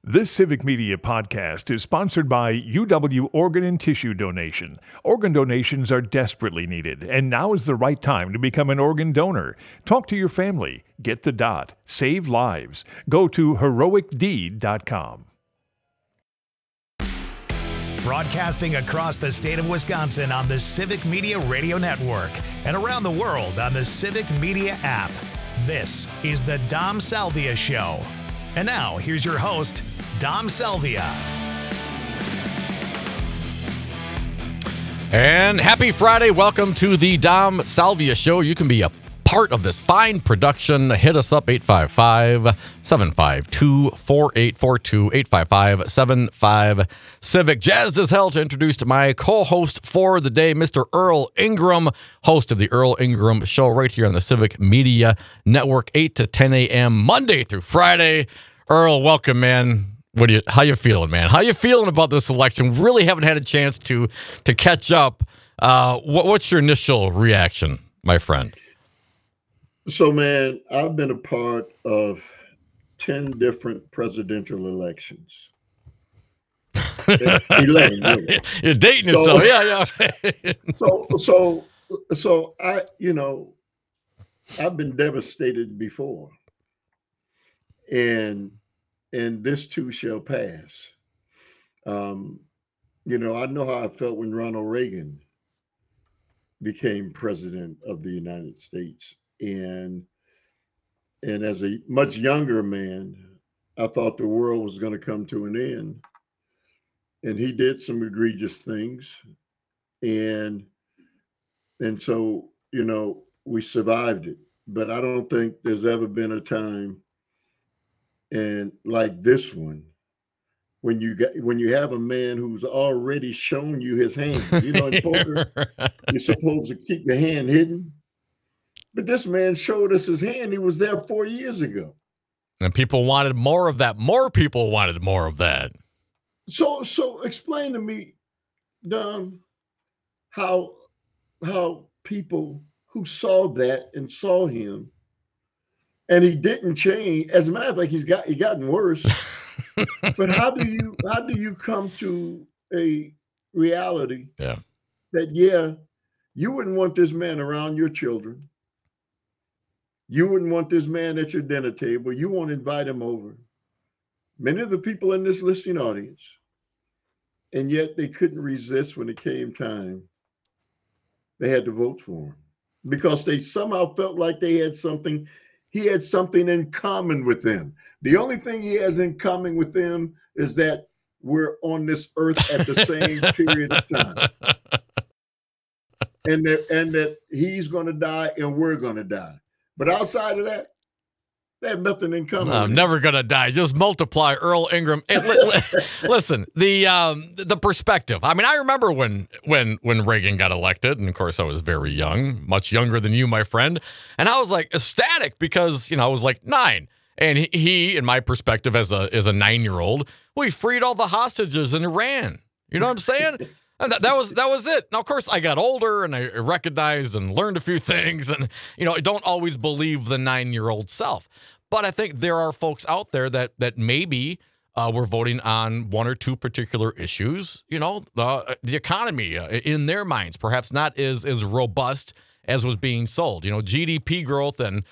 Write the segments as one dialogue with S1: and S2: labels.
S1: This Civic Media podcast is sponsored by UW Organ and Tissue Donation. Organ donations are desperately needed, and now is the right time to become an organ donor. Talk to your family. Get the dot. Save lives. Go to heroicdeed.com.
S2: Broadcasting across the state of Wisconsin on the Civic Media Radio Network and around the world on the Civic Media app. This is the Dom Salvia Show. And now, here's your host, Dom Salvia.
S3: And happy Friday. Welcome to the Dom Salvia Show. You can be a part of this fine production. Hit us up, 855-752-4842, 855-75-CIVIC. Jazzed as hell to introduce my co-host for the day, Mr. Earl Ingram, host of the Earl Ingram Show right here on the Civic Media Network, 8 to 10 a.m. Monday through Friday. Earl, welcome, man. How you feeling, man? How you feeling about this election? Really haven't had a chance to catch up. What's your initial reaction, my friend?
S4: So, man, I've been a part of 10 different presidential elections. 11, really.
S3: You're dating yourself. Yeah.
S4: So I've been devastated before. And this too shall pass. I know how I felt when Ronald Reagan became president of the United States. And as a much younger man, I thought the world was going to come to an end. And he did some egregious things. And so, we survived it. But I don't think there's ever been a time and like this one, when you have a man who's already shown you his hand. In poker, you're supposed to keep your hand hidden. But this man showed us his hand. He was there 4 years ago.
S3: And people wanted more of that. More people wanted more of that.
S4: So explain to me, Don, how people who saw that and saw him, and he didn't change. As a matter of fact, he's gotten worse. But how do you come to a reality that you wouldn't want this man around your children? You wouldn't want this man at your dinner table. You won't invite him over. Many of the people in this listening audience, and yet they couldn't resist when it came time. They had to vote for him because they somehow felt like he had something in common with them. The only thing he has in common with them is that we're on this earth at the same period of time. And that he's going to die and we're going to die. But outside of that, they have nothing in common.
S3: I'm never going to die. Just multiply, Earl Ingram. Hey, listen, the perspective. I mean, I remember when Reagan got elected, and of course I was very young, much younger than you, my friend, and I was like ecstatic because I was like 9, and he, in my perspective as a 9-year-old, we freed all the hostages in Iran. You know what I'm saying? And that was it. Now, of course, I got older and I recognized and learned a few things, and I don't always believe the 9-year-old self. But I think there are folks out there that maybe were voting on one or two particular issues. The economy in their minds, perhaps not as robust as was being sold. GDP growth and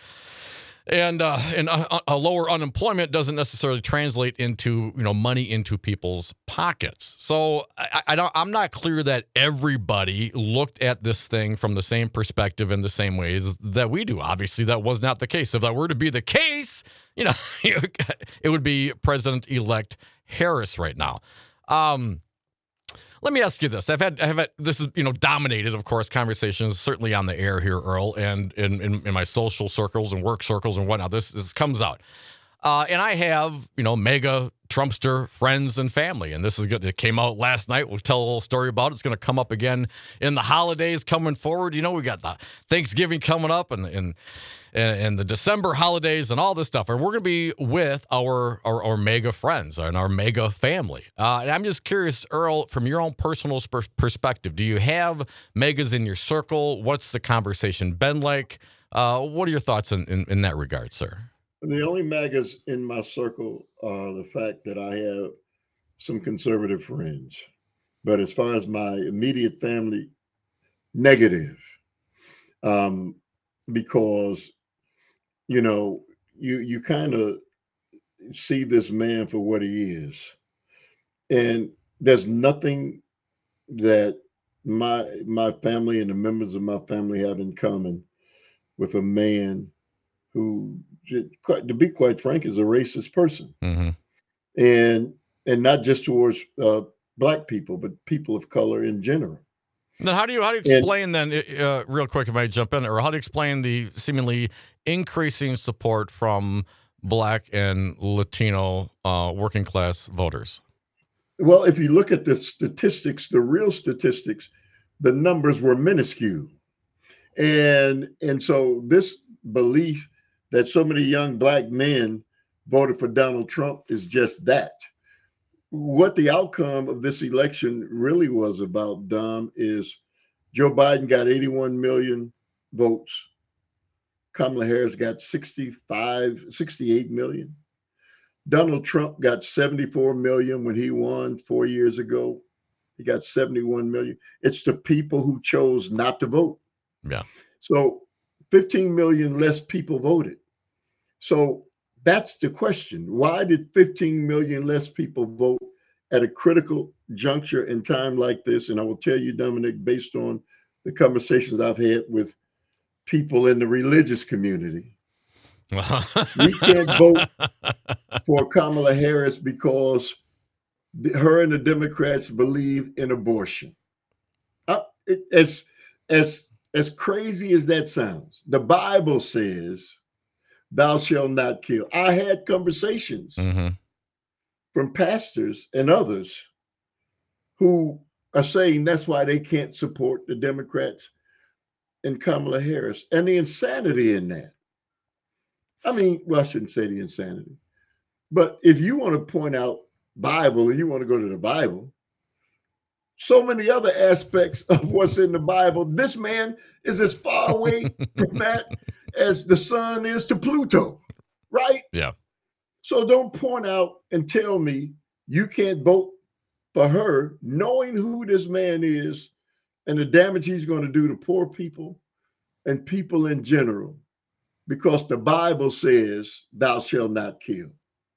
S3: a lower unemployment doesn't necessarily translate into money into people's pockets. So I'm not clear that everybody looked at this thing from the same perspective in the same ways that we do. Obviously, that was not the case. If that were to be the case, it would be President-elect Harris right now. Let me ask you this. I've had this is dominated, of course, conversations certainly on the air here, Earl, and in my social circles and work circles and whatnot. This comes out, and I have mega Trumpster friends and family, and this is good. It came out last night. We'll tell a little story about it. It's going to come up again in the holidays coming forward. We got the Thanksgiving coming up and the December holidays and all this stuff. And we're going to be with our mega friends and our mega family. And I'm just curious, Earl, from your own personal perspective, do you have megas in your circle? What's the conversation been like? What are your thoughts in that regard, sir?
S4: The only MAGAs in my circle are the fact that I have some conservative friends. But as far as my immediate family, negative. Um, because, you kind of see this man for what he is. And there's nothing that my family and the members of my family have in common with a man who, to be quite frank, is a racist person,
S3: Mm-hmm.
S4: and not just towards black people, but people of color in general.
S3: Then how do you explain then, real quick, if I jump in, or how do you explain the seemingly increasing support from Black and Latino working class voters?
S4: Well, if you look at the statistics, the real statistics, the numbers were minuscule. And so this belief that so many young Black men voted for Donald Trump is just that. What the outcome of this election really was about, Dom, is Joe Biden got 81 million votes. Kamala Harris got 68 million. Donald Trump got 74 million when he won 4 years ago. He got 71 million. It's the people who chose not to vote.
S3: Yeah.
S4: So 15 million less people voted. So that's the question. Why did 15 million less people vote at a critical juncture in time like this? And I will tell you, Dominic, based on the conversations I've had with people in the religious community, we can't vote for Kamala Harris because her and the Democrats believe in abortion. As crazy as that sounds, the Bible says, "Thou shalt not kill." I had conversations from pastors and others who are saying that's why they can't support the Democrats and Kamala Harris, and the insanity in that. I mean, well, I shouldn't say the insanity, but if you want to point out Bible and you want to go to the Bible, so many other aspects of what's in the Bible, this man is as far away from that as the sun is to Pluto, right?
S3: Yeah.
S4: So don't point out and tell me you can't vote for her, knowing who this man is and the damage he's going to do to poor people and people in general, because the Bible says, "Thou shalt not kill."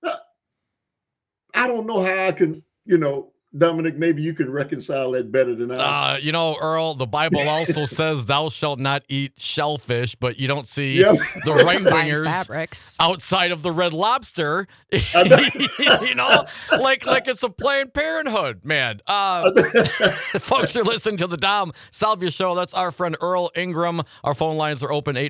S4: I don't know how I can, Dominic, maybe you can reconcile that better than I.
S3: Earl, the Bible also says thou shalt not eat shellfish, but you don't see the right-wingers outside of the Red Lobster, like it's a Planned Parenthood, man. Folks are listening to the Dom Salvia Show. That's our friend Earl Ingram. Our phone lines are open,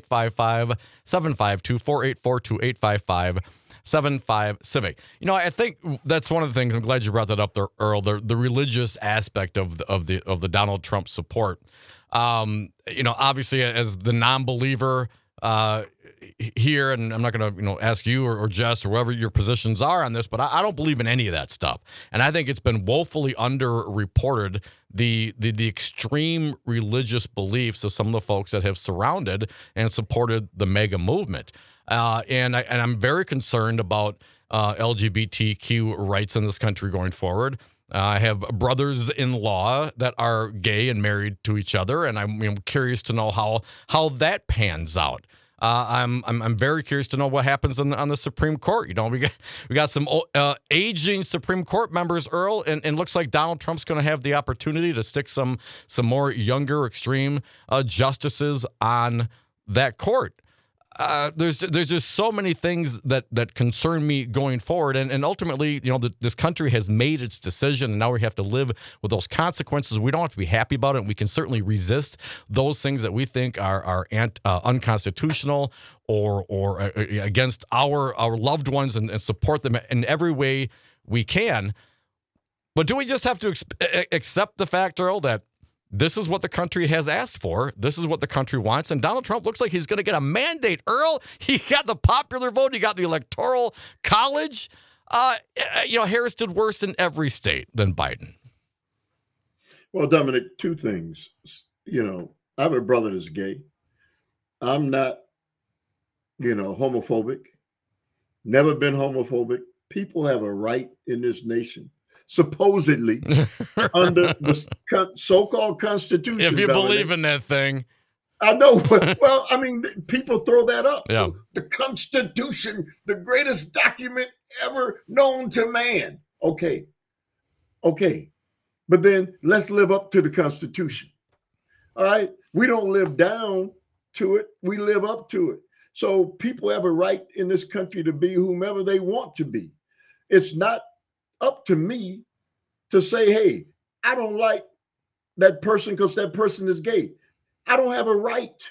S3: 855-752-4842, 855-75 I think that's one of the things. I'm glad you brought that up there, Earl. The religious aspect of the Donald Trump support. Obviously, as the non-believer here, and I'm not going to ask you or Jess or whoever your positions are on this, but I don't believe in any of that stuff, and I think it's been woefully underreported the extreme religious beliefs of some of the folks that have surrounded and supported the MAGA movement. And I'm very concerned about LGBTQ rights in this country going forward. I have brothers-in-law that are gay and married to each other, and I'm curious to know how that pans out. I'm very curious to know what happens on the Supreme Court. We got some aging Supreme Court members, Earl, and looks like Donald Trump's going to have the opportunity to stick some more younger extreme justices on that court. There's just so many things that concern me going forward, and ultimately, this country has made its decision, and now we have to live with those consequences. We don't have to be happy about it, and we can certainly resist those things that we think are unconstitutional or against our loved ones, and support them in every way we can. But do we just have to accept the fact, Earl, that this is what the country has asked for? This is what the country wants. And Donald Trump looks like he's going to get a mandate. Earl, he got the popular vote. He got the Electoral College. Harris did worse in every state than Biden.
S4: Well, Dominic, two things. I have a brother that's gay. I'm not, homophobic. never been homophobic. People have a right in this nation, supposedly, under the so-called Constitution.
S3: If you
S4: Dominic.
S3: believe in that thing.
S4: I know. Well, I mean, people throw that up.
S3: Yeah.
S4: The Constitution, the greatest document ever known to man. Okay. But then let's live up to the Constitution. All right. We don't live down to it. We live up to it. So people have a right in this country to be whomever they want to be. It's not up to me to say, hey, I don't like that person because that person is gay. I don't have a right.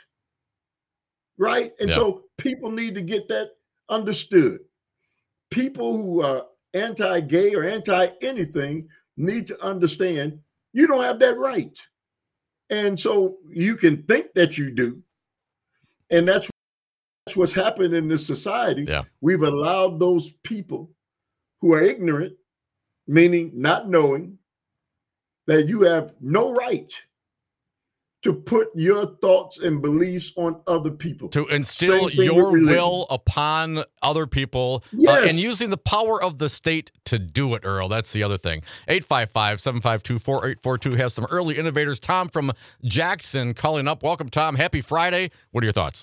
S4: Right? And so people need to get that understood. People who are anti-gay or anti-anything need to understand you don't have that right. And so you can think that you do. And that's what's happened in this society.
S3: Yeah.
S4: We've allowed those people who are ignorant, meaning not knowing, that you have no right to put your thoughts and beliefs on other people.
S3: To instill your will upon other people,
S4: yes.
S3: And using the power of the state to do it, Earl. That's the other thing. 855-752-4842 has some early innovators. Tom from Jackson calling up. Welcome, Tom. Happy Friday. What are your thoughts?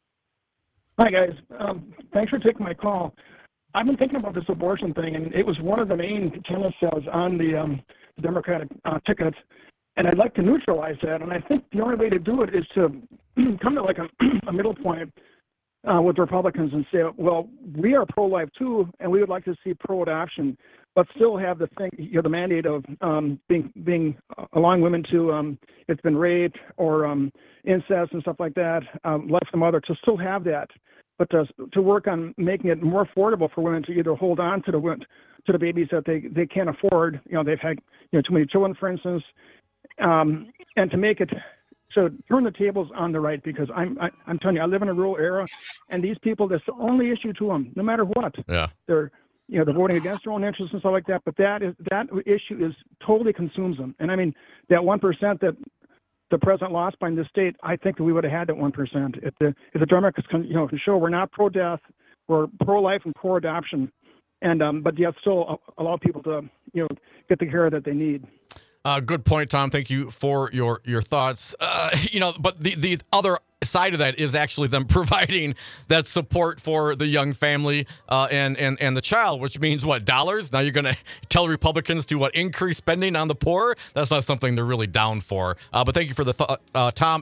S5: Hi, guys. Thanks for taking my call. I've been thinking about this abortion thing, and it was one of the main tenets on the Democratic ticket. And I'd like to neutralize that. And I think the only way to do it is to come to like a middle point with Republicans and say, well, we are pro-life too, and we would like to see pro-adoption, but still have the thing, the mandate of being allowing women to, it's been raped or incest and stuff like that, left the mother, to still have that, but to work on making it more affordable for women to either hold on to the babies that they can't afford. They've had too many children, for instance. And to make it, so turn the tables on the right, because I'm telling you, I live in a rural area, and these people, that's the only issue to them, no matter what.
S3: Yeah.
S5: They're voting against their own interests and stuff like that. But that issue is totally consumes them. And I mean, that 1% that the president lost by in this state, I think that we would have had that 1%. If the Democrats can show we're not pro-death, we're pro-life and pro-adoption, and but yet still allow people to get the care that they need.
S3: Good point, Tom. Thank you for your thoughts. But the other side of that is actually them providing that support for the young family and the child, which means what, dollars? Now you're going to tell Republicans to increase spending on the poor? That's not something they're really down for. But thank you for the thought, Tom.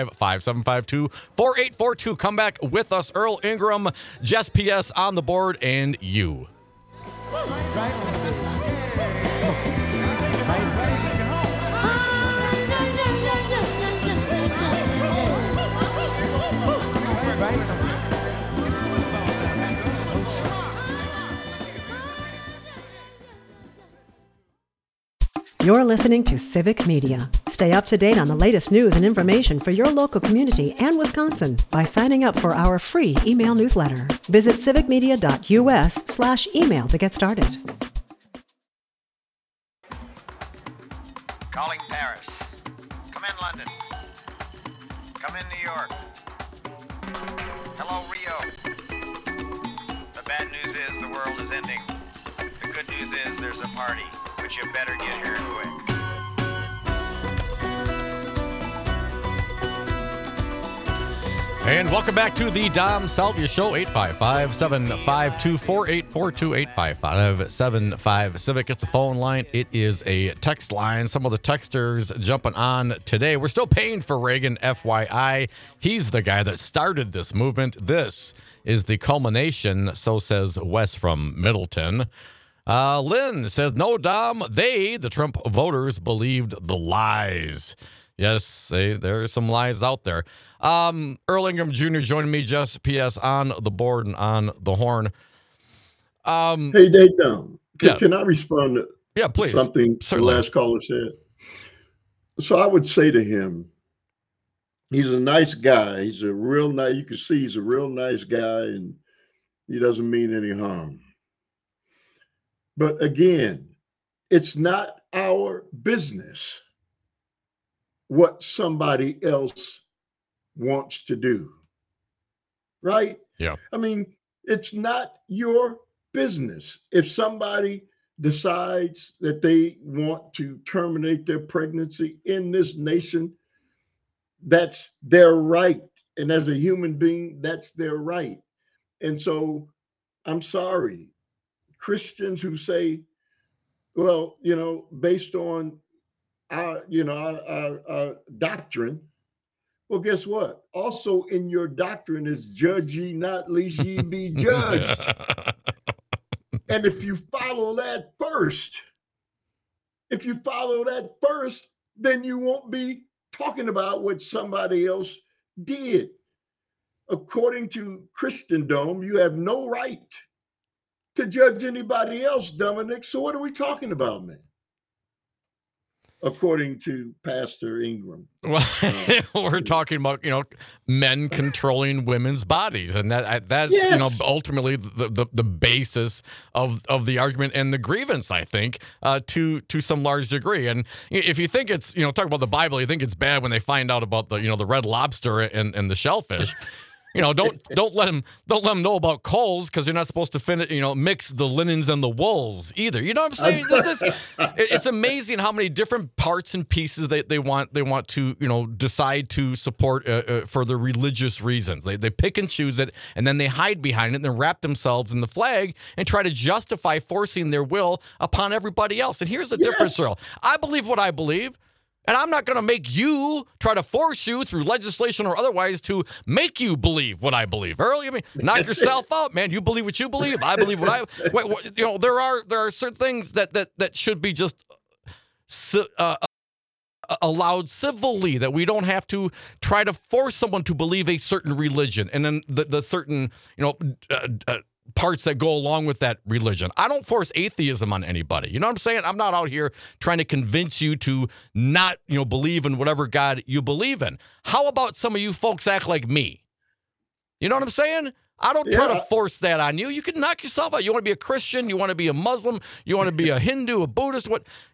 S3: 855-752-4842. Come back with us. Earl Ingram, Jess P.S. on the board, and you.
S6: You're listening to Civic Media. Stay up to date on the latest news and information for your local community and Wisconsin by signing up for our free email newsletter. Visit civicmedia.us/email to get started.
S7: Calling Paris. Come in, London. Come in, New York. Hello, Rio. The bad news is the world is ending. The good news is there's a party, but you better get here quick.
S3: And welcome back to the Dom Salvia Show. 855-752-4842, 855-75-CIVIC. It's a phone line. It is a text line. Some of the texters jumping on today. We're still paying for Reagan, FYI. He's the guy that started this movement. This is the culmination, so says Wes from Middleton. Lynn says, no, Dom, the Trump voters, believed the lies. Yes, there are some lies out there. Earl Ingram Jr. joining me, just P.S. on the board and on the horn.
S4: Hey, Dom, can I respond to
S3: please.
S4: Something
S3: Certainly.
S4: The last caller said? So I would say to him, he's a nice guy. He's a real nice, you can see he's a real nice guy, and he doesn't mean any harm. But again, it's not our business what somebody else wants to do, right?
S3: Yeah.
S4: I mean, It's not your business. If somebody decides that they want to terminate their pregnancy in this nation, that's their right. And as a human being, that's their right. And so I'm sorry, Christians who say, well, based on our doctrine, well, guess what? Also in your doctrine is judge ye not, lest ye be judged. And if you follow that first, then you won't be talking about what somebody else did. According to Christendom, you have no right to judge anybody else, Dominic. So what are we talking about, man? According to Pastor Ingram.
S3: Well, we're talking about, men controlling women's bodies. And that's
S4: Yes.
S3: ultimately the basis of the argument and the grievance, I think, to some large degree. And if you think it's, talk about the Bible, you think it's bad when they find out about the red lobster and the shellfish. Don't let them know about coals, because you're not supposed to mix the linens and the wools either. You know what I'm saying? It's amazing how many different parts and pieces they want to decide to support for the religious reasons. They pick and choose it, and then they hide behind it and then wrap themselves in the flag and try to justify forcing their will upon everybody else. And here's the difference, Earl. I believe what I believe. And I'm not going to make you try to force you through legislation or otherwise to make you believe what I believe. Earl, knock yourself out, man. You believe what you believe. I believe what I. There are certain things that should be just allowed civilly, that we don't have to try to force someone to believe a certain religion, and then the certain parts that go along with that religion. I don't force atheism on anybody. You know what I'm saying? I'm not out here trying to convince you to not, believe in whatever God you believe in. How about some of you folks act like me? You know what I'm saying? I don't try to force that on you. You can knock yourself out. You want to be a Christian, you want to be a Muslim, you want to be a Hindu, a Buddhist,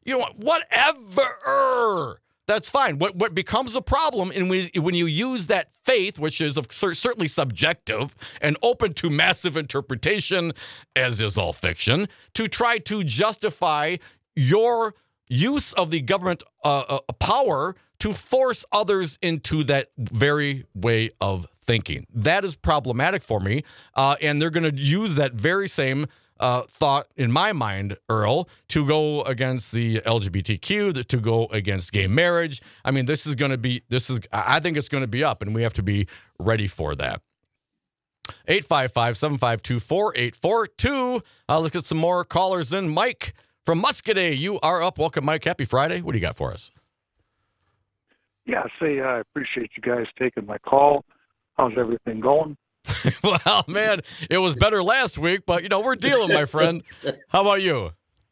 S3: whatever. That's fine. What becomes a problem when you use that faith, which is certainly subjective and open to massive interpretation, as is all fiction, to try to justify your use of the government power to force others into that very way of thinking. That is problematic for me, and they're going to use that very same thought, in my mind, Earl, to go against the LGBTQ, to go against gay marriage. I mean, I think it's going to be up, and we have to be ready for that. 855-752-4842. Let's get some more callers in. Mike from Muscadet, you are up. Welcome, Mike. Happy Friday. What do you got for us?
S8: Yeah, I appreciate you guys taking my call. How's everything going?
S3: Well, man, it was better last week, but, we're dealing, my friend. How about you?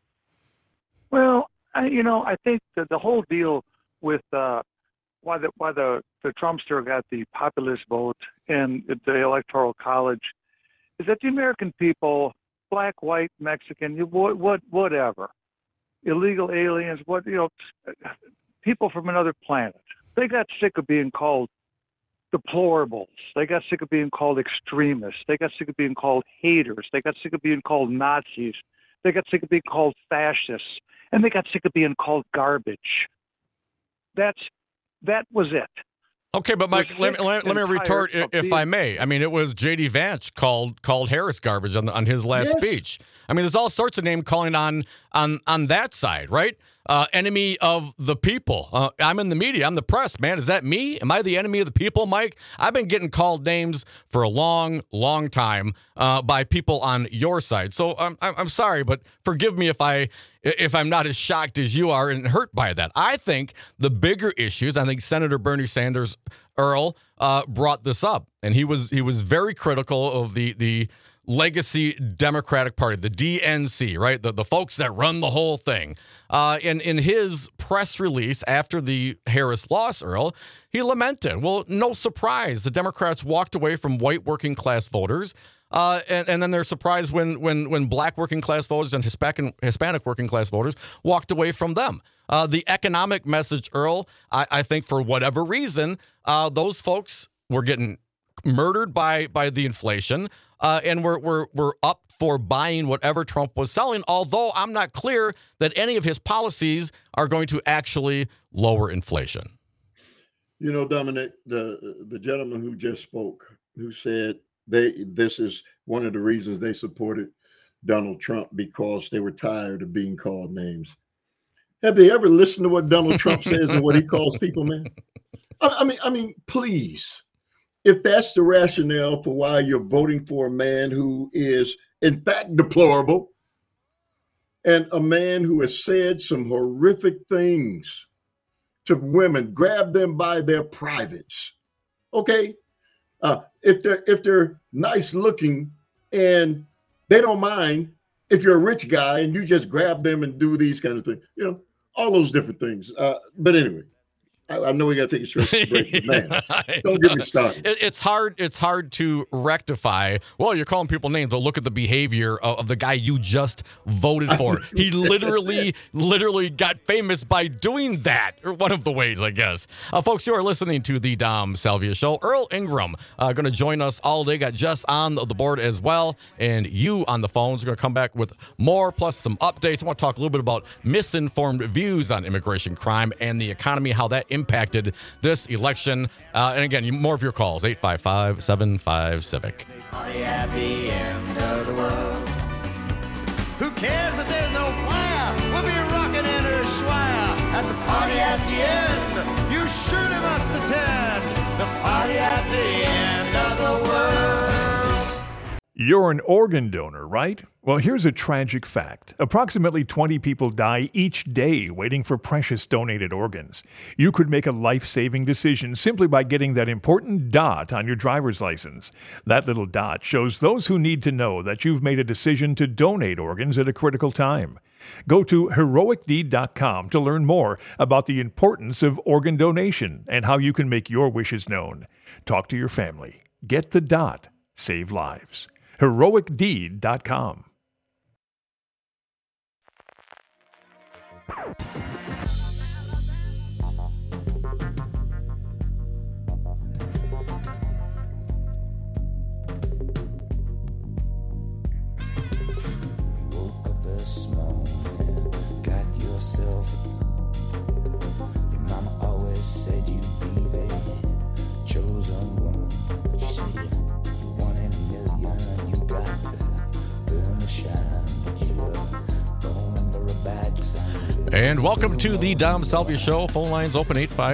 S8: Well, I think that the whole deal with why the Trumpster got the populist vote in the Electoral College is that the American people, black, white, Mexican, whatever, illegal aliens, people from another planet, they got sick of being called deplorables. They got sick of being called extremists. They got sick of being called haters. They got sick of being called Nazis. They got sick of being called fascists. And they got sick of being called garbage. That was it.
S3: Okay, but Mike, let me retort, if I may. I mean, it was J.D. Vance called Harris garbage on his last speech. I mean, there's all sorts of name calling on that side, right? Enemy of the people. I'm in the media. I'm the press, man. Is that me? Am I the enemy of the people, Mike? I've been getting called names for a long, long time by people on your side. So I'm sorry, but forgive me if I'm not as shocked as you are and hurt by that. I think the bigger issues, I think Senator Bernie Sanders, Earl, brought this up, and he was very critical of the legacy Democratic Party, the DNC, right? The folks that run the whole thing. In his press release after the Harris loss, Earl, he lamented, well, no surprise, the Democrats walked away from white working class voters. And then they're surprised when black working class voters and Hispanic working class voters walked away from them. The economic message, Earl, I think for whatever reason, those folks were getting murdered by the inflation. and we're up for buying whatever Trump was selling, although I'm not clear that any of his policies are going to actually lower inflation.
S4: You know, Dominic, the gentleman who just spoke, who said this is one of the reasons they supported Donald Trump, because they were tired of being called names. Have they ever listened to what Donald Trump says and what he calls people, man? I mean, please. If that's the rationale for why you're voting for a man who is, in fact, deplorable, and a man who has said some horrific things to women, grab them by their privates, okay? If they're nice looking and they don't mind if you're a rich guy and you just grab them and do these kind of things, you know, all those different things. But anyway, I know we got to take a short break, but man, don't get me started.
S3: It's hard to rectify. Well, you're calling people names, but look at the behavior of the guy you just voted for. He literally got famous by doing that, or one of the ways, I guess. Folks, you are listening to the Dom Salvia Show. Earl Ingram going to join us all day. Got Jess on the board as well, and you on the phones. We're going to come back with more, plus some updates. I want to talk a little bit about misinformed views on immigration, crime, and the economy, how that impacted this election. And again, more of your calls, 855-75-CIVIC.
S9: Party at the end of the world. Who cares that there's no fire? We'll be rocking in Ushuaia. That's a party at the end. You surely must attend the party at the end of the world.
S1: You're an organ donor, right? Well, here's a tragic fact. Approximately 20 people die each day waiting for precious donated organs. You could make a life-saving decision simply by getting that important dot on your driver's license. That little dot shows those who need to know that you've made a decision to donate organs at a critical time. Go to heroicdeed.com to learn more about the importance of organ donation and how you can make your wishes known. Talk to your family. Get the dot. Save lives. heroicdeed.com.
S9: Woke up this morning, got yourself. Your mama always said you'd be the chosen one. She said you're one in a million. You got to burn the shine, but you were born under a bad sign.
S3: And welcome to the Dom Salvia Show. Phone lines open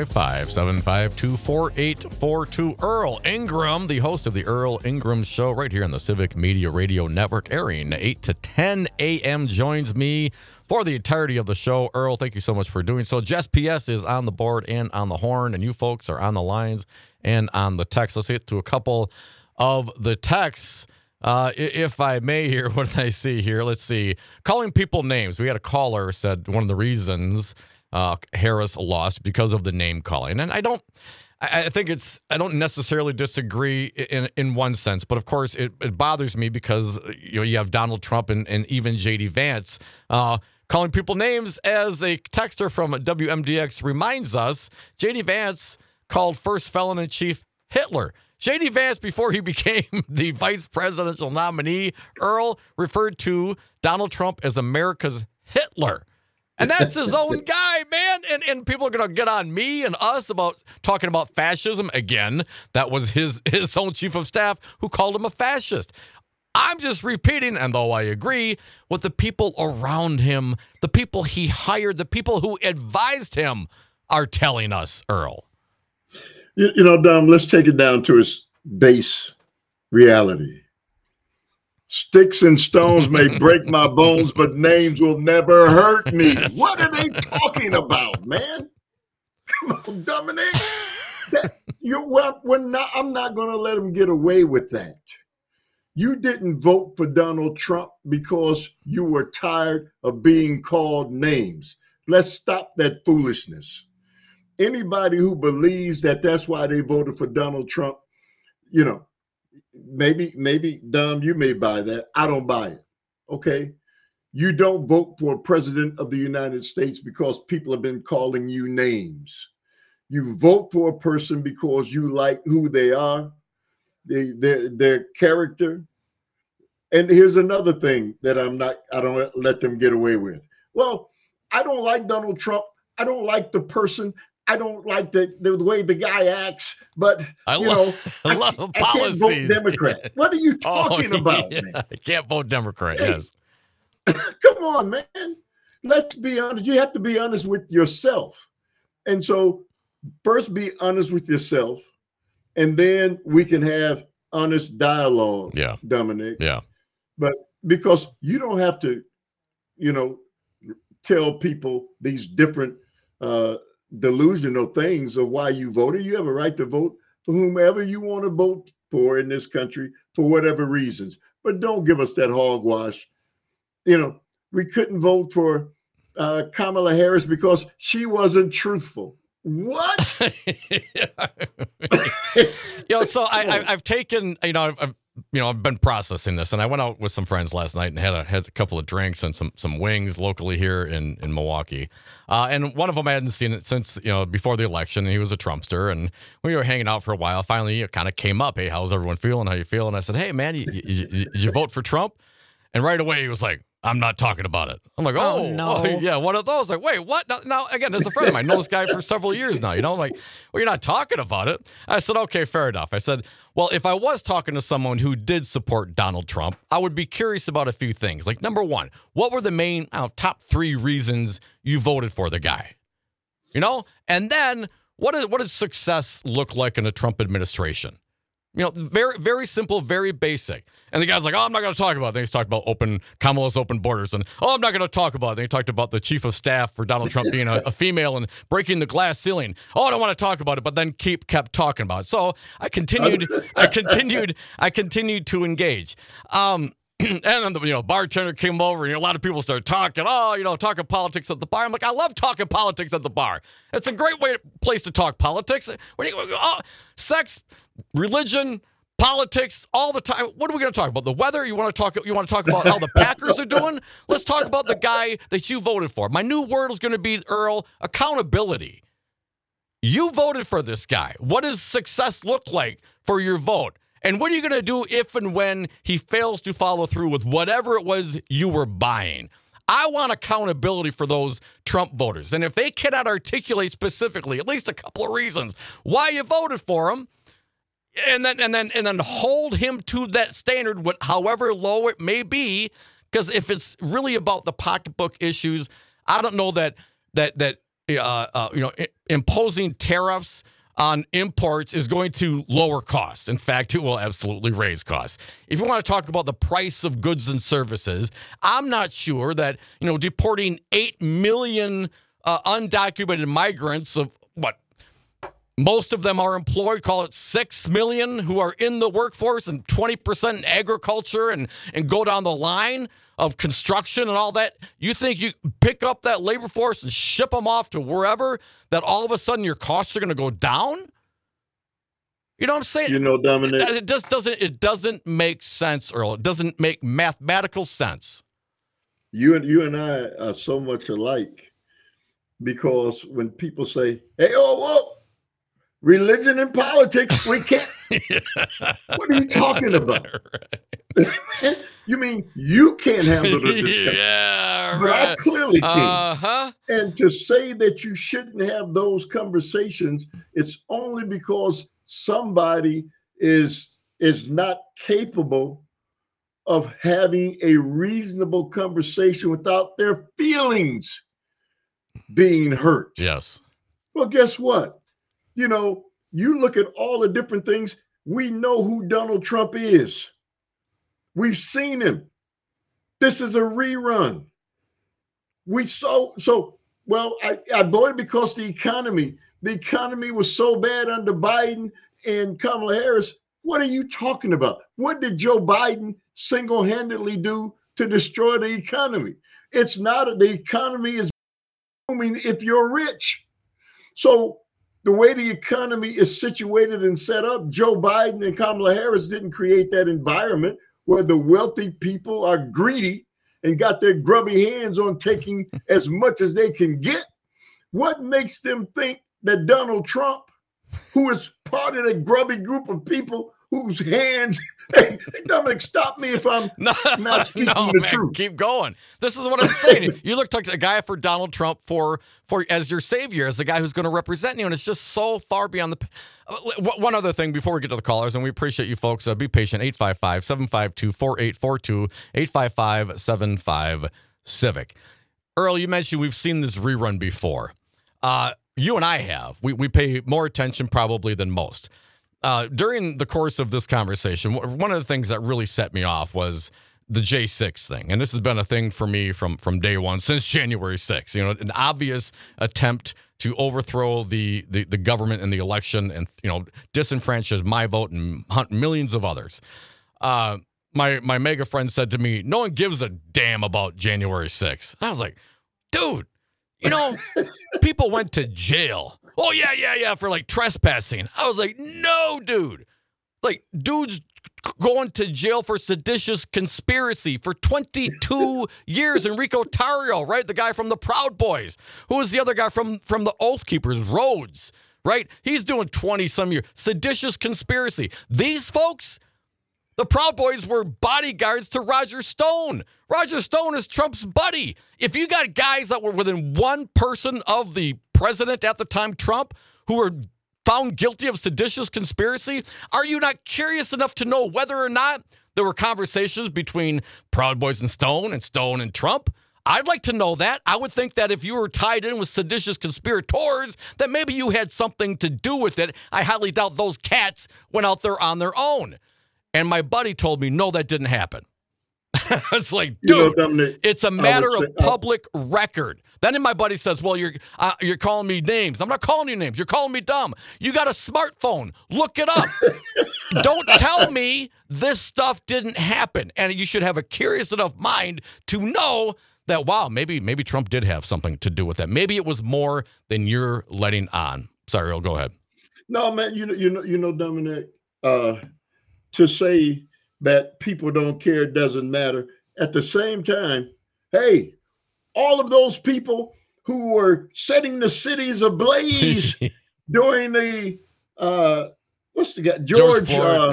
S3: 855-752-4842. Earl Ingram, the host of the Earl Ingram Show, right here on the Civic Media Radio Network, airing 8 to 10 a.m., joins me for the entirety of the show. Earl, thank you so much for doing so. Jess PS is on the board and on the horn, and you folks are on the lines and on the text. Let's get to a couple of the texts. If I may here, what did I see here? Let's see. Calling people names. We had a caller said one of the reasons Harris lost because of the name calling. And I don't necessarily disagree in one sense, but of course it bothers me because you have Donald Trump and even J.D. Vance calling people names. As a texter from WMDX reminds us, J.D. Vance called first felon in chief Hitler. J.D. Vance, before he became the vice presidential nominee, Earl, referred to Donald Trump as America's Hitler. And that's his own guy, man. And people are going to get on me and us about talking about fascism again. That was his own chief of staff who called him a fascist. I'm just repeating, and though I agree, what the people around him, the people he hired, the people who advised him are telling us, Earl.
S4: You know, Dom, let's take it down to its base reality. Sticks and stones may break my bones, but names will never hurt me. What are they talking about, man? Come on, Dominic. I'm not going to let them get away with that. You didn't vote for Donald Trump because you were tired of being called names. Let's stop that foolishness. Anybody who believes that that's why they voted for Donald Trump, you know, maybe, Dom, you may buy that. I don't buy it, okay? You don't vote for a president of the United States because people have been calling you names. You vote for a person because you like who they are, their character, And here's another thing that I don't let them get away with. Well, I don't like Donald Trump. I don't like the person. I don't like the way the guy acts, but
S3: I love
S4: I
S3: policies.
S4: can't vote Democrat. What are you talking about, man?
S3: I can't vote Democrat, yes.
S4: Come on, man. Let's be honest. You have to be honest with yourself. And so first be honest with yourself, and then we can have honest dialogue, Dominic.
S3: Yeah.
S4: But because you don't have to, tell people these different delusional things of why you voted. You have a right to vote for whomever you want to vote for in this country for whatever reasons. But don't give us that hogwash. We couldn't vote for Kamala Harris because she wasn't truthful. What?
S3: So I've taken, I've been processing this, and I went out with some friends last night and had a couple of drinks and some wings locally here in Milwaukee. And one of them I hadn't seen it since, before the election, and he was a Trumpster, and we were hanging out for a while. Finally, it kind of came up, hey, how's everyone feeling? How you feeling? And I said, hey, man, did you vote for Trump? And right away he was like, I'm not talking about it. I'm like, oh no. Yeah, one of those. Like, wait, what? Now, again, as a friend of mine, I know this guy for several years now, like, well, you're not talking about it. I said, okay, fair enough. I said, well, if I was talking to someone who did support Donald Trump, I would be curious about a few things. Like, number one, what were the main top 3 reasons you voted for the guy? And then what does success look like in a Trump administration? Very, very simple, very basic. And the guy's like, oh, I'm not going to talk about it. Then he's talked about Kamala's open borders. And, I'm not going to talk about it. Then he talked about the chief of staff for Donald Trump being a female and breaking the glass ceiling. I don't want to talk about it, but then kept talking about it. So I continued to engage. And then the bartender came over, and a lot of people started talking. Talking politics at the bar. I'm like, I love talking politics at the bar. It's a great place to talk politics. Sex, religion, politics, all the time. What are we going to talk about? The weather? You want to talk about how the Packers are doing? Let's talk about the guy that you voted for. My new word is going to be, Earl, accountability. You voted for this guy. What does success look like for your vote? And what are you going to do if and when he fails to follow through with whatever it was you were buying? I want accountability for those Trump voters. And if they cannot articulate specifically at least a couple of reasons why you voted for him, and then hold him to that standard, however low it may be, because if it's really about the pocketbook issues, I don't know that imposing tariffs on imports is going to lower costs. In fact, it will absolutely raise costs. If you want to talk about the price of goods and services, I'm not sure that, deporting 8 million undocumented migrants of most of them are employed, call it 6 million who are in the workforce and 20% in agriculture and go down the line of construction and all that. You think you pick up that labor force and ship them off to wherever, that all of a sudden your costs are going to go down? You know what I'm saying?
S4: Dominic.
S3: It doesn't make sense, Earl. It doesn't make mathematical sense.
S4: You and I are so much alike, because when people say, hey, whoa, religion and politics, we can't. What are you talking about? Right. You mean you can't handle the discussion?
S3: Yeah, right.
S4: But I clearly can.
S3: Uh-huh.
S4: And to say that you shouldn't have those conversations, it's only because somebody is not capable of having a reasonable conversation without their feelings being hurt.
S3: Yes.
S4: Well, guess what? You look at all the different things. We know who Donald Trump is. We've seen him. This is a rerun. I voted because the economy was so bad under Biden and Kamala Harris. What are you talking about? What did Joe Biden single-handedly do to destroy the economy? It's not, the economy is booming if you're rich. So the way the economy is situated and set up, Joe Biden and Kamala Harris didn't create that environment where the wealthy people are greedy and got their grubby hands on taking as much as they can get. What makes them think that Donald Trump, who is part of the grubby group of people whose hands, hey, Dominic, stop me if I'm not speaking the truth.
S3: Keep going. This is what I'm saying. You look like a guy for Donald Trump for as your savior, as the guy who's going to represent you, and it's just so far beyond the. One other thing before we get to the callers, and we appreciate you folks. Be patient. 855-752-4842. 855-75-CIVIC. Earl, you mentioned we've seen this rerun before. You and I have. We pay more attention probably than most. During the course of this conversation, one of the things that really set me off was the J6 thing. And this has been a thing for me from day one, since January 6th. You know, an obvious attempt to overthrow the government and the election and, you know, disenfranchise my vote and hunt millions of others. My mega friend said to me, no one gives a damn about January 6th. I was like, dude, you know, people went to jail. Oh, yeah, for like trespassing. I was like, no, dude. Like, dudes going to jail for seditious conspiracy for 22 years. Enrico Tarrio, right? The guy from the Proud Boys. Who was the other guy from the Oath Keepers? Rhodes, right? He's doing 20-some years. Seditious conspiracy. These folks, the Proud Boys, were bodyguards to Roger Stone. Roger Stone is Trump's buddy. If you got guys that were within one person of the president at the time, Trump, who were found guilty of seditious conspiracy, are you not curious enough to know whether or not there were conversations between Proud Boys and Stone and Trump? I'd like to know that. I would think that if you were tied in with seditious conspirators, that maybe you had something to do with it. I highly doubt those cats went out there on their own. And my buddy told me, no, that didn't happen. I was like, dude, Dominic, it's a matter of public record. Then my buddy says, well, you're calling me names. I'm not calling you names. You're calling me dumb. You got a smartphone. Look it up. Don't tell me this stuff didn't happen. And you should have a curious enough mind to know that, wow, maybe Trump did have something to do with that. Maybe it was more than you're letting on. Sorry, Earl, go ahead.
S4: No, man, you know, Dominic, to say that people don't care, doesn't matter. At the same time, hey, all of those people who were setting the cities ablaze during the what's the guy, George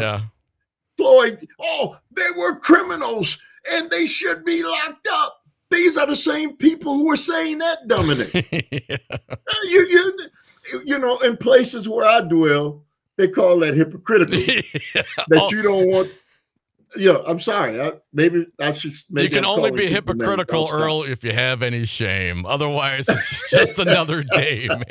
S4: Floyd, oh, they were criminals and they should be locked up. These are the same people who were saying that, Dominic. You know, in places where I dwell, they call that hypocritical. That you don't want. Yeah, I'm sorry. Maybe I should.
S3: You can only be hypocritical, Earl, if you have any shame. Otherwise, it's just another day, man.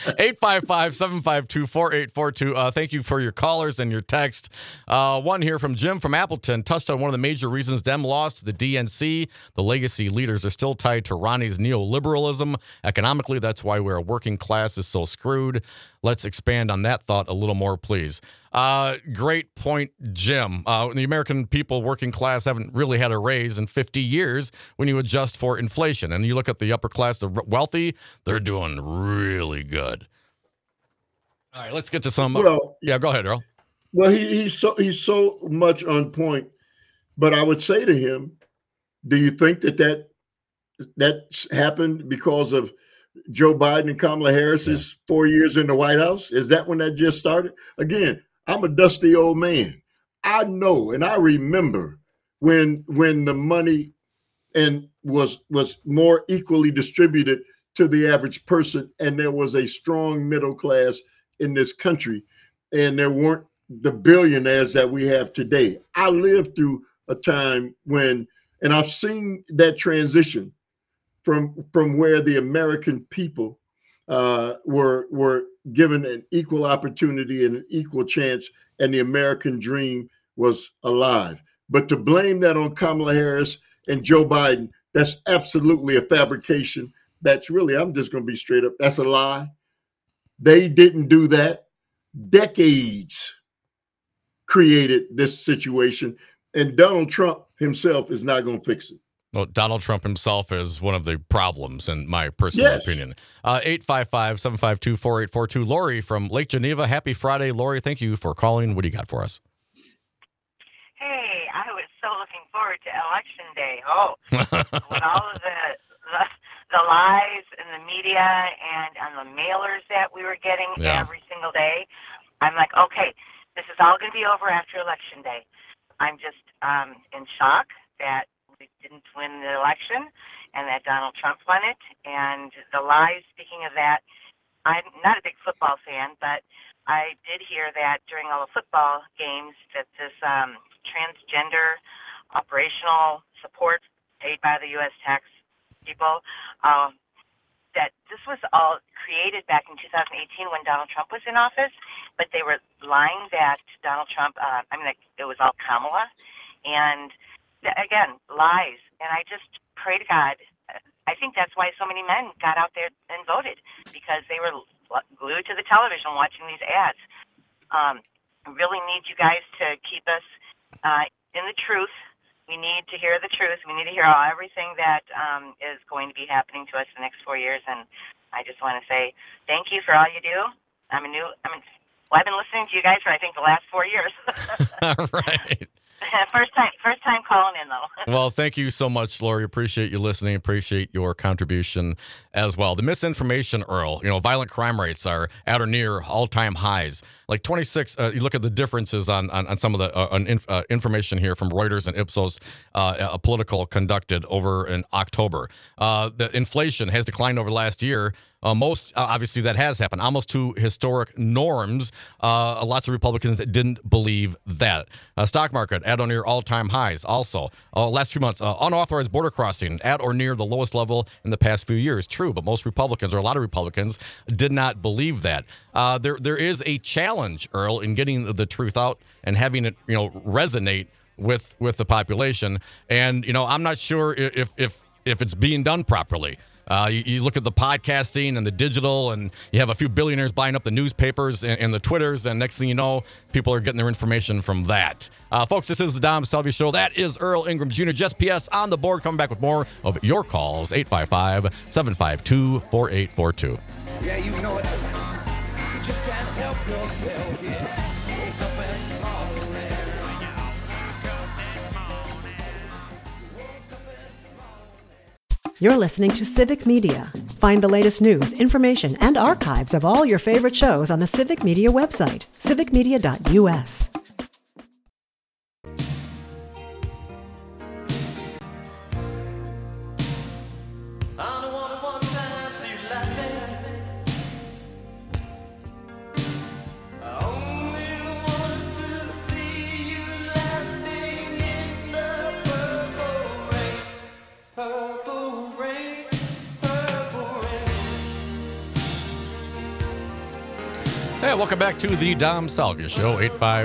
S3: 855-752-4842. Thank you for your callers and your text. One here from Jim from Appleton touched on one of the major reasons Dem lost to the DNC. The legacy leaders are still tied to Ronnie's neoliberalism. Economically, that's why our working class is so screwed. Let's expand on that thought a little more, please. Great point, Jim. The American people, working class, haven't really had a raise in 50 years when you adjust for inflation. And you look at the upper class, the wealthy, they're doing really good. All right, let's get to some. Well, yeah, go ahead, Earl.
S4: Well, he's so much on point. But I would say to him, do you think that happened because of Joe Biden and Kamala Harris's 4 years in the White House? Is that when that just started? Again, I'm a dusty old man. I know and I remember when the money was more equally distributed to the average person, and there was a strong middle class in this country, and there weren't the billionaires that we have today. I lived through a time when, and I've seen that transition from where the American people were given an equal opportunity and an equal chance, and the American dream was alive. But to blame that on Kamala Harris and Joe Biden, that's absolutely a fabrication. That's really, I'm just going to be straight up, that's a lie. They didn't do that. Decades created this situation, and Donald Trump himself is not going to fix it.
S3: Well, Donald Trump himself is one of the problems, in my personal opinion. 855-752-4842. Lori from Lake Geneva. Happy Friday, Lori. Thank you for calling. What do you got for us?
S10: Hey, I was so looking forward to Election Day. Oh, with all of the lies in the media and on the mailers that we were getting every single day. I'm like, okay, this is all going to be over after Election Day. I'm just in shock that we didn't win the election and that Donald Trump won it. And the lies, speaking of that, I'm not a big football fan, but I did hear that during all the football games that this transgender operational support paid by the U.S. tax people, that this was all created back in 2018 when Donald Trump was in office, but they were lying that Donald Trump, it was all Kamala, and again, lies. And I just pray to God, I think that's why so many men got out there and voted, because they were glued to the television watching these ads. I really need you guys to keep us in the truth. We need to hear the truth. We need to hear everything that is going to be happening to us the next 4 years. And I just want to say thank you for all you do. I've been listening to you guys for, I think, the last 4 years.
S3: All right.
S10: First time calling in, though.
S3: Well, thank you so much, Lori. Appreciate you listening. Appreciate your contribution as well. The misinformation, Earl, violent crime rates are at or near all-time highs. Like 26, you look at the differences on some of the information here from Reuters and Ipsos, a political conducted over in October. The inflation has declined over the last year. Obviously, that has happened, almost to historic norms. Lots of Republicans that didn't believe that. Stock market at or near all-time highs. Also, last few months, unauthorized border crossing at or near the lowest level in the past few years. True, but most Republicans, or a lot of Republicans, did not believe that. There is a challenge, Earl, in getting the truth out and having it, resonate with the population. And I'm not sure if it's being done properly. You look at the podcasting and the digital, and you have a few billionaires buying up the newspapers and the Twitters, and next thing you know, people are getting their information from that. Folks, this is the Dom Salvia Show. That is Earl Ingram Jr., Just PS on the board, coming back with more of your calls, 855-752-4842.
S9: Yeah, you know it. You just can't help yourself, yeah. Wake up and smile.
S6: You're listening to Civic Media. Find the latest news, information, and archives of all your favorite shows on the Civic Media website, civicmedia.us.
S3: Hey, welcome back to the Dom Salvia Show,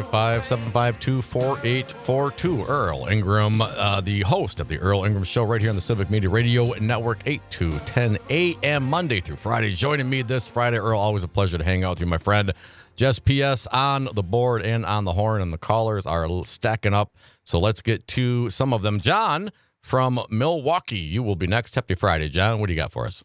S3: 855-752-4842. Earl Ingram, the host of the Earl Ingram Show right here on the Civic Media Radio Network, 8 to 10 a.m. Monday through Friday. Joining me this Friday, Earl, always a pleasure to hang out with you, my friend. Just PS on the board and on the horn, and the callers are stacking up. So let's get to some of them. John from Milwaukee, you will be next. Happy Friday, John. What do you got for us?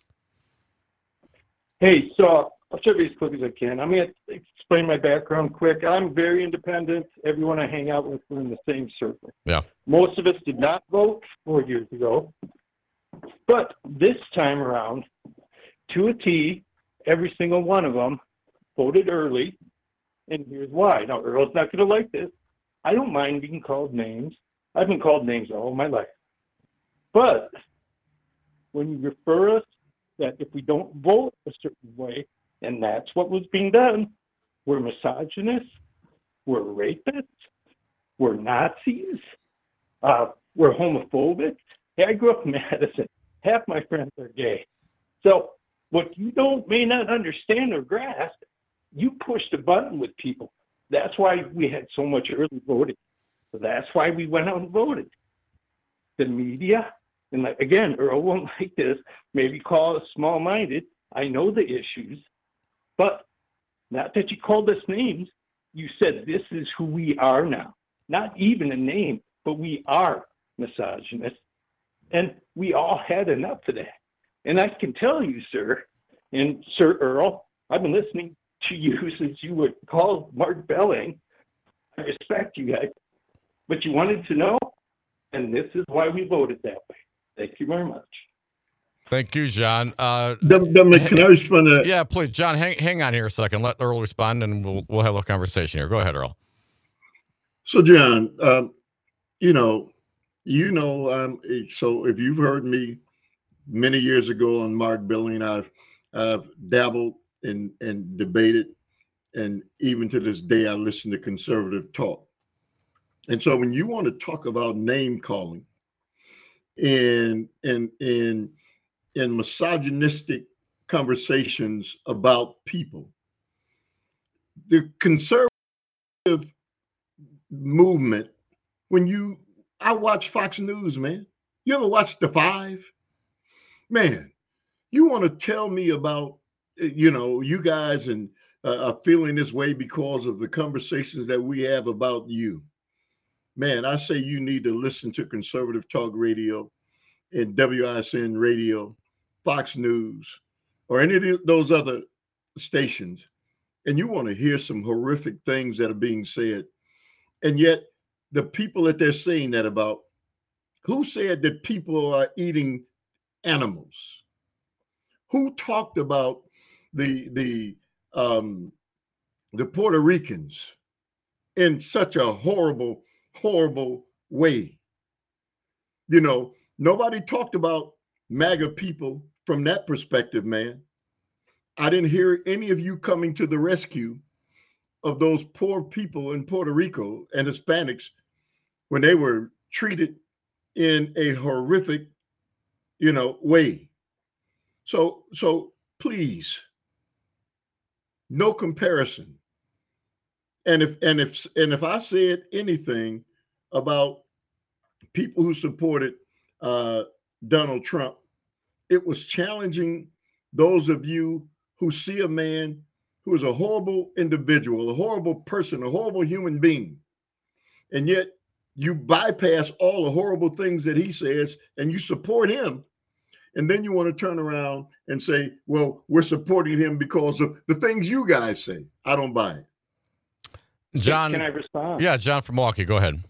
S11: Hey, so I'll try to be as quick as I can. I'm going to explain my background quick. I'm very independent. Everyone I hang out with, we're in the same circle.
S3: Yeah.
S11: Most of us did not vote 4 years ago. But this time around, to a T, every single one of them voted early. And here's why. Now, Earl's not going to like this. I don't mind being called names. I've been called names all my life. But when you refer us that if we don't vote a certain way, and that's what was being done, we're misogynists, we're rapists, we're Nazis, we're homophobic. Hey, I grew up in Madison. Half my friends are gay. So what you may not understand or grasp, you pushed a button with people. That's why we had so much early voting. So that's why we went out and voted. The media, and again, Earl won't like this, maybe call us small-minded. I know the issues. But not that you called us names, you said this is who we are now. Not even a name, but we are misogynists. And we all had enough of that. And I can tell you, sir, and Sir Earl, I've been listening to you since you would call Mark Belling. I respect you guys. But you wanted to know, and this is why we voted that way. Thank you very much.
S3: Thank you, John.
S4: Can I respond to that?
S3: Yeah, please, John. Hang on here a second. Let Earl respond, and we'll have a conversation here. Go ahead, Earl.
S4: So, John, so if you've heard me many years ago on Mark Billing, I've dabbled and debated, and even to this day, I listen to conservative talk. And so, when you want to talk about name calling and misogynistic conversations about people, the conservative movement, I watch Fox News, man. You ever watch The Five? Man, you want to tell me about, you guys and are feeling this way because of the conversations that we have about you. Man, I say you need to listen to conservative talk radio and WISN radio, Fox News, or any of those other stations, and you want to hear some horrific things that are being said. And yet the people that they're saying that about, who said that people are eating animals? Who talked about the Puerto Ricans in such a horrible way? Nobody talked about MAGA people from that perspective, man. I didn't hear any of you coming to the rescue of those poor people in Puerto Rico and Hispanics when they were treated in a horrific, way. So please, no comparison. And if I said anything about people who supported Donald Trump, it was challenging those of you who see a man who is a horrible individual, a horrible person, a horrible human being, and yet you bypass all the horrible things that he says and you support him. And then you want to turn around and say, well, we're supporting him because of the things you guys say. I don't buy it.
S3: John,
S11: can I respond?
S3: Yeah, John from Milwaukee, go ahead.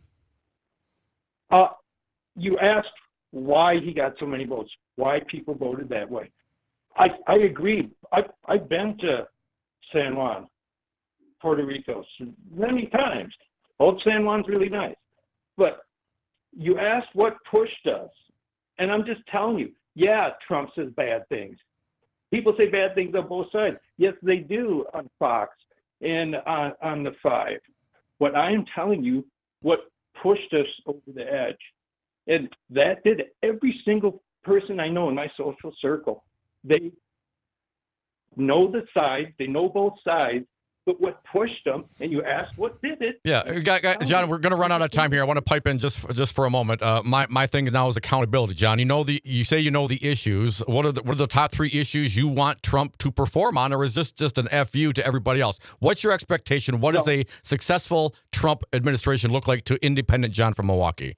S11: You asked why he got so many votes, why people voted that way. I agree. I've been to San Juan, Puerto Rico, many times. Old San Juan's really nice. But you asked what pushed us, and I'm just telling you, yeah, Trump says bad things. People say bad things on both sides. Yes, they do on Fox and on the Five. What I am telling you, what pushed us over the edge, and that did every single person I know in my social circle. They know the side, they know both sides, but what pushed them, and you asked what did it?
S3: Yeah, John, we're going to run out of time here. I want to pipe in just for a moment. My thing now is accountability, John. You say you know the issues. What are the top three issues you want Trump to perform on, or is this just an FU to everybody else? What's your expectation? What does a successful Trump administration look like to independent John from Milwaukee?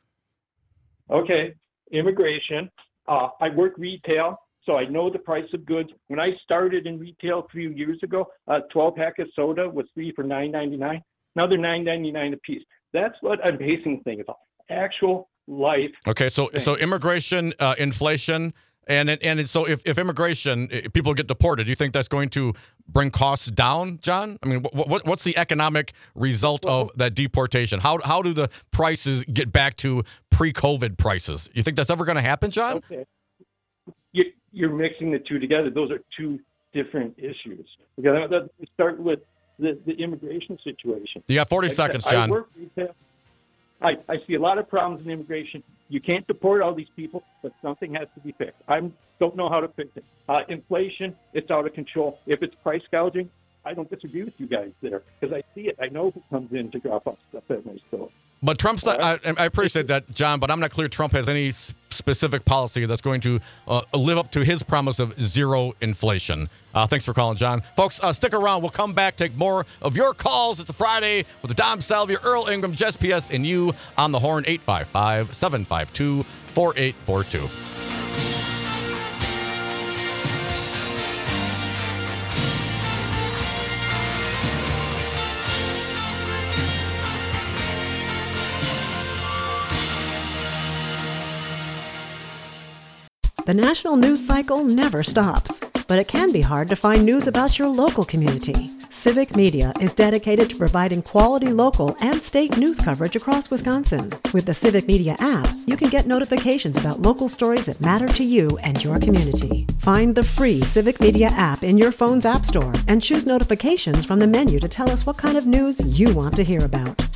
S11: Okay, immigration. I work retail, so I know the price of goods. When I started in retail a few years ago, a 12-pack of soda was 3 for $9.99. Now they're $9.99 a piece. That's what I'm basing things on. Actual life.
S3: Okay, so immigration, inflation, and so if immigration, people get deported, do you think that's going to bring costs down, John? I mean, what's the economic result of that deportation? How do the prices get back to pre-COVID prices? You think that's ever going to happen, John?
S11: Okay. You're mixing the two together. Those are two different issues. Let's start with the immigration situation.
S3: You got 40 seconds, John.
S11: I work retail. I see a lot of problems in immigration. You can't deport all these people, but something has to be fixed. I don't know how to fix it. Inflation, it's out of control. If it's price gouging, I don't disagree with you guys there because I see it. I know who comes in to drop off stuff at my store.
S3: But Trump's not, I appreciate that, John, but I'm not clear Trump has any specific policy that's going to live up to his promise of zero inflation. Thanks for calling, John. Folks, stick around. We'll come back, take more of your calls. It's a Friday with Dom Salvia, Earl Ingram, Jess P.S., and you on the horn, 855-752-4842.
S6: The national news cycle never stops, but it can be hard to find news about your local community. Civic Media is dedicated to providing quality local and state news coverage across Wisconsin. With the Civic Media app, you can get notifications about local stories that matter to you and your community. Find the free Civic Media app in your phone's app store and choose notifications from the menu to tell us what kind of news you want to hear about.